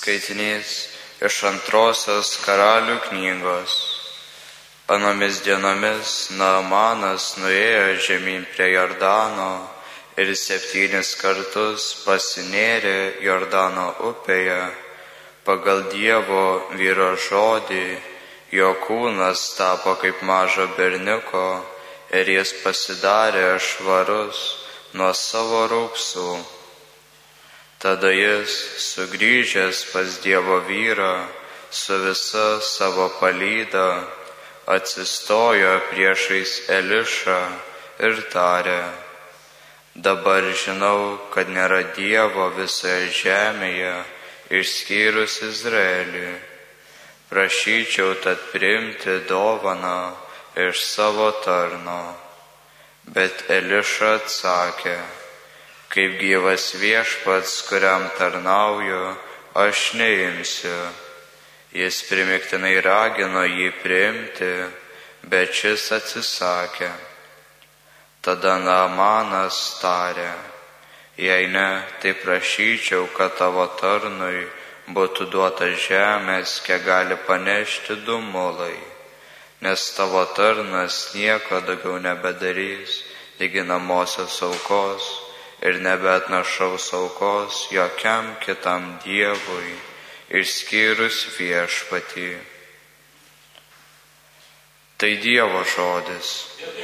Skaitinys iš Antrosios Karalių knygos. Anomis dienomis Naamanas nuėjo žemyn prie Jordano ir 7 kartus pasinėrė Jordano upėje. Pagal Dievo vyro žodį jo kūnas tapo kaip mažo berniuko ir jis pasidarė švarus nuo savo raupsų. Tada jis, sugrįžęs pas Dievo vyrą su visa savo palyda, atsistojo priešais Elišą ir tarė: dabar žinau, kad nėra Dievo visoje žemėje išskyrus Izraelį. Prašyčiau tad priimti dovaną iš savo tarno. Bet Eliša atsakė: kaip gyvas Viešpats, kuriam tarnauju, aš neimsiu. Jis primiktinai ragino jį priimti, bet šis atsisakė. Tada Naamanas tarė: jei ne, tai prašyčiau, kad tavo tarnui būtų duota žemės, kiek gali panešti 2 mulai, nes tavo tarnas nieko daugiau nebedarys lyginamosios aukos ir nebeatnašaus aukos jokiam kitam dievui, išskyrus Viešpatį. Tai Dievo žodis.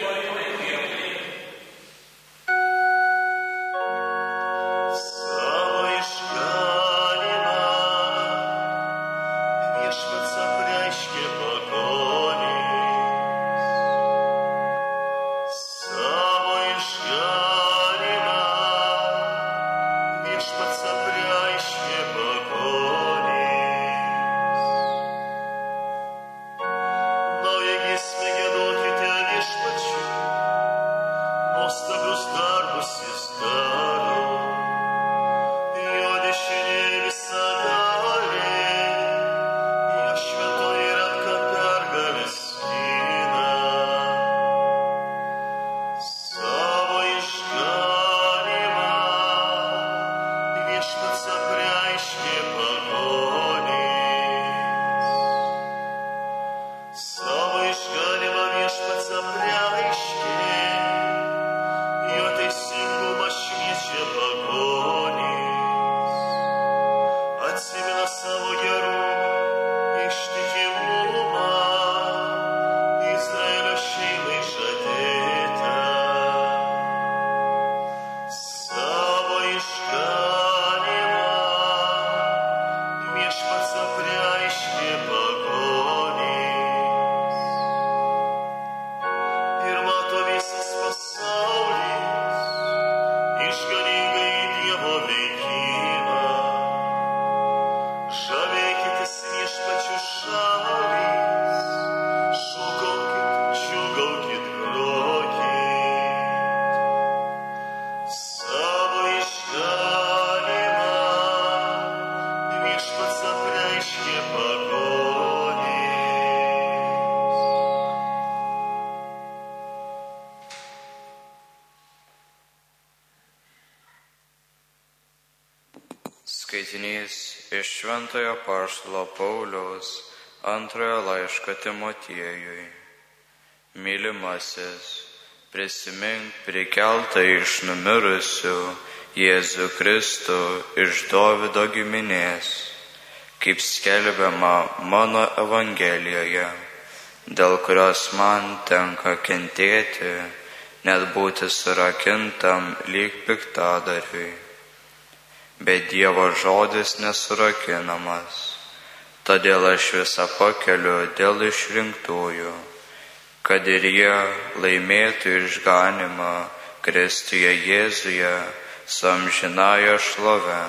Skaitinys iš Šventojo apaštalo Pauliaus 2 laiško Timotiejui. Mylimasis, prisimink prikeltą iš numirusių Jėzų Kristų iš Dovydo giminės, kaip skelbiama mano Evangelijoje, dėl kurios man tenka kentėti, net būti surakintam lyg piktadariui. Bet Dievo žodis nesurakinamas, todėl aš visą pakeliu dėl išrinktųjų, kad ir jie laimėtų išganymą Kristuje Jėzuje su amžinąja šlove.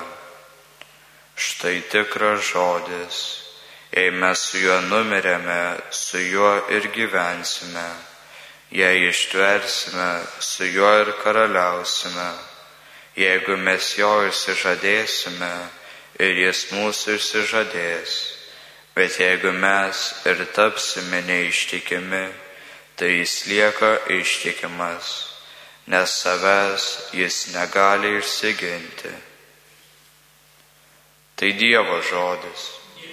Štai tikras žodis, jei mes su juo numirėme, su juo ir gyvensime, jei ištversime, su juo ir karaliausime. Jeigu mes jo išsižadėsime, ir jis mūsų išsižadės, bet jeigu mes ir tapsime neištikimi, tai jis lieka ištikimas, nes savęs jis negali išsiginti. Tai Dievo žodis.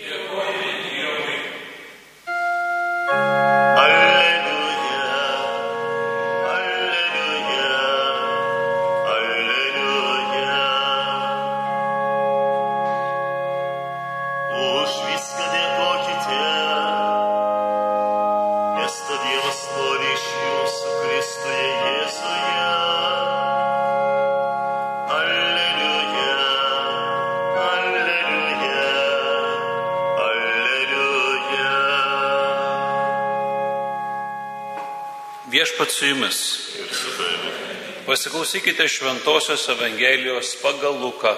Viešpats su jumis. Pasiklausykite Šventosios Evangelijos pagal Luką.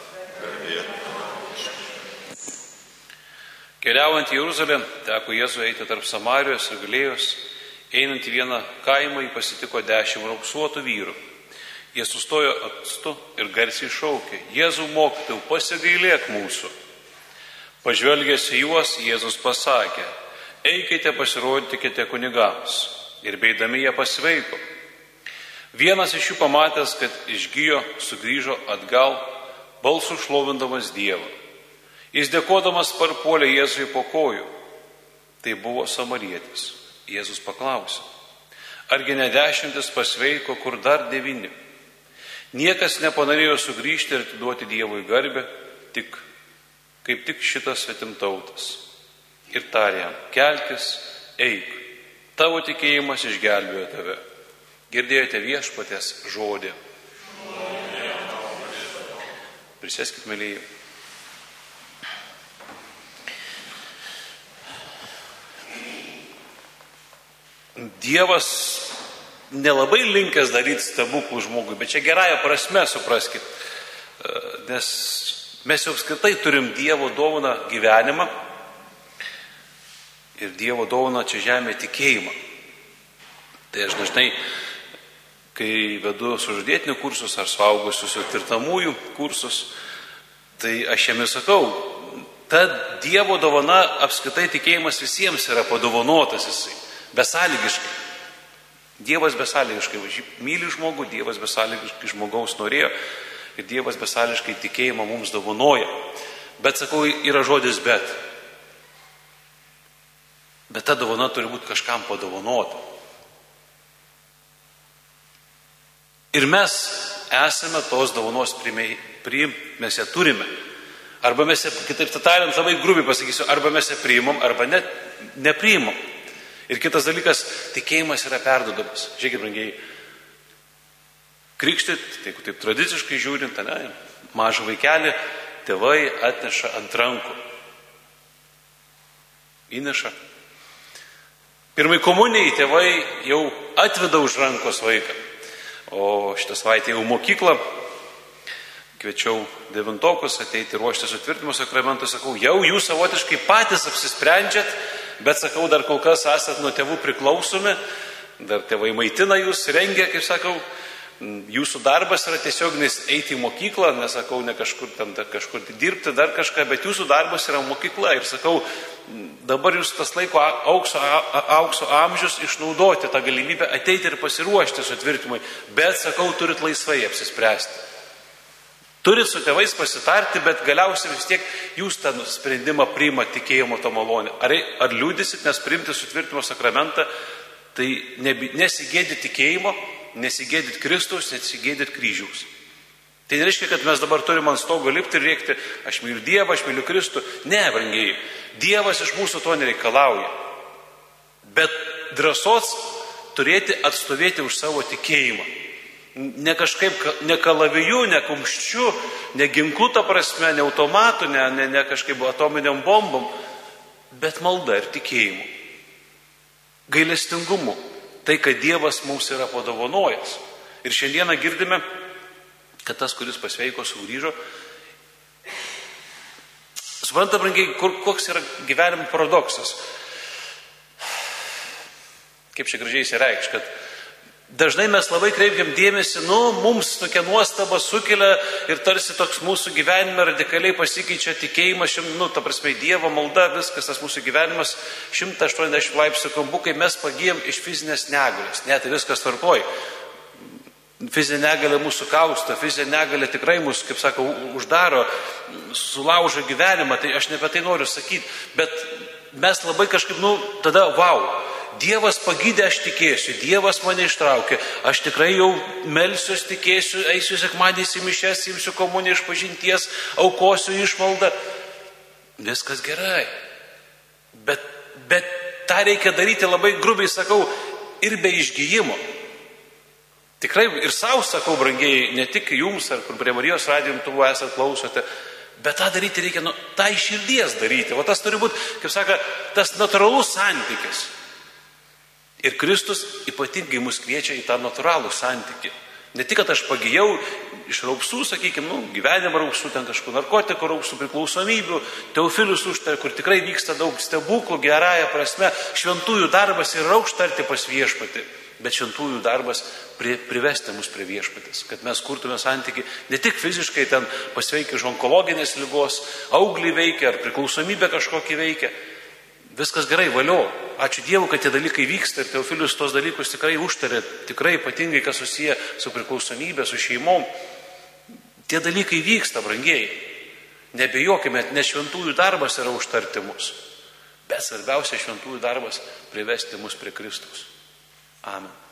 Keliaujant į Jeruzalę, teko Jėzui eiti tarp Samarijos ir Galilėjos. Einant į vieną kaimą, jį pasitiko 10 raupsuotų vyrų. Jie sustojo atstu ir garsiai šaukė: Jėzau mokytojau, pasigailėk mūsų. Pažvelgęs į juos, Jėzus pasakė: eikite pasirodykite kunigams. Ir beidami jie pasveiko. Vienas iš jų pamatęs, kad išgijo, sugrįžo atgal, balsu šlovindamas Dievą. Jis dėkodamas parpuolė Jėzui po kojų. Tai buvo samarietis. Jėzus paklausė: argi ne 10 pasveiko, kur dar 9? Niekas nepanorėjo sugrįžti ir atiduoti Dievui garbę, kaip tik šitas svetimtautas. Ir tarė jam: kelkis, eik. Tavo tikėjimas išgelbėjo tave. Girdėjote Viešpaties žodį. Prisėskit, mėlyji. Dievas nelabai linkęs daryti stebuklų žmogui, bet čia gerąją prasme supraskit. Nes mes jau apskritai turim Dievo dovaną gyvenimą. Ir Dievo dovana čia žemė tikėjimą. Tai aš dažnai, kai vedu sužadėtinių kursus ar suaugusių tirtamųjų kursus, tai aš jiems sakau, ta Dievo dovana apskritai tikėjimas visiems yra padovanotas jisai, besąlygiškai. Dievas besąlygiškai myli žmogų, Dievas besąlygiškai žmogaus norėjo ir Dievas besąlygiškai tikėjimą mums dovanoja. Bet sakau, yra žodis bet. Bet ta dovana turi būti kažkam padovanota. Ir mes esame tos dovanos mes ją turime. Arba mes ją, kitaip tariant, labai grubiai pasakysiu, arba mes ją priimam, arba nepriimam. Ir kitas dalykas, tikėjimas yra perduodamas. Žiūrėkit, brangiai, krikštyt, tai taip tradiciškai žiūrint, mažą vaikelį tėvai atneša ant rankų. Įneša. Pirmai komunijai tėvai jau atveda už rankos vaiką. O šitą savaitę jau mokyklą kviečiau 9-okus ateiti ruošti sutvirtinimo sakramentui. Sakau, jau jūs savotiškai patys apsisprendžiat, bet sakau, dar kol kas esat nuo tėvų priklausomi, dar tėvai maitina jūs, rengia, kaip sakau. Jūsų darbas yra tiesiog eiti į mokyklą, nesakau, ne kažkur dirbti, dar kažką, bet jūsų darbas yra mokykla. Ir sakau, dabar jūs tas laiko aukso amžius išnaudoti tą galimybę ateiti ir pasiruošti sutvirtimui, bet sakau, turit laisvai apsispręsti. Turit su tėvais pasitarti, bet galiausiai vis tiek jūs tą sprendimą priima tikėjimo to malonę. Ar liūdysit, nes priimti sutvirtimo sakramentą, tai nesigėdit tikėjimo, nesigėdit Kristaus, nesigėdit kryžiaus. Tai nereiškia, kad mes dabar turim ant stogo lipti ir rėkti, aš myliu Dievą, aš myliu Kristų. Ne, brangiai, Dievas iš mūsų to nereikalauja. Bet drąsos turėti atstovėti už savo tikėjimą. Ne kažkaip, ne kalaviju, ne kumščiu, ne ginklu ta prasme, ne automatu, ne kažkaip atominiam bombom, bet malda ir tikėjimu. Gailestingumu. Tai, kad Dievas mums yra padovanojęs. Ir šiandieną girdime, kad tas, kuris pasveiko, sugrįžo. Supranta, brangiai, koks yra gyvenimo paradoksas. Kaip čia gražiai įsireikš, kad dažnai mes labai kreipiam dėmesį, mums tokia nuostaba sukelia ir tarsi toks mūsų gyvenime radikaliai pasikeičia tikėjimas, ta prasme, Dievo malda, viskas tas mūsų gyvenimas 180 laipsnių kampu, kai mes pagyjam iš fizinės negalės. Ne, tai viskas tvarkoj. Fizinė negalė mūsų kausto, fizinė negalė tikrai mūsų, kaip sako, uždaro, sulaužo gyvenimą, tai aš ne apie tai noriu sakyti, bet mes labai kažkaip, tada, Dievas pagydė, aš tikėsiu, Dievas mane ištraukė, aš tikrai jau melsiuos, tikėsiu, eisiu sekmadieniais į mišias, imsiu komuniją išpažinties, aukosiu išmaldą. Viskas gerai. Bet tą reikia daryti labai grubiai, sakau, ir be išgyjimo. Tikrai ir savo sakau, brangiai, ne tik jums, ar kur prie Marijos radijo imtuvo esat klausote, bet tą daryti reikia, tą iš širdies daryti. O tas turi būti, kaip saka, tas natūralus santykis. Ir Kristus ypatingai mus kviečia į tą natūralų santykį. Ne tik, kad aš pagijau iš raupsų, sakykime, gyvenimo raupsų, ten kažkur narkotikų raupsų, priklausomybių, Teofilius užtarė, kur tikrai vyksta daug stebuklų, gerąją prasme, šventųjų darbas yra užtarti pas viešpatį. Bet šventųjų darbas privesti mus prie viešpatės, kad mes kurtume santykį ne tik fiziškai ten pasveikę iš onkologinės ligos, auglį veikia ar priklausomybę kažkokį veikia. Viskas gerai, valio. Ačiū Dievui, kad tie dalykai vyksta ir Teofilius tos dalykus tikrai užtarė, tikrai ypatingai, kas susiję su priklausomybė, su šeimom. Tie dalykai vyksta, brangiai. Nebejokime, nes šventųjų darbas yra užtarti mus. Bet svarbiausia šventųjų darbas privesti mus prie Kristaus. Amen.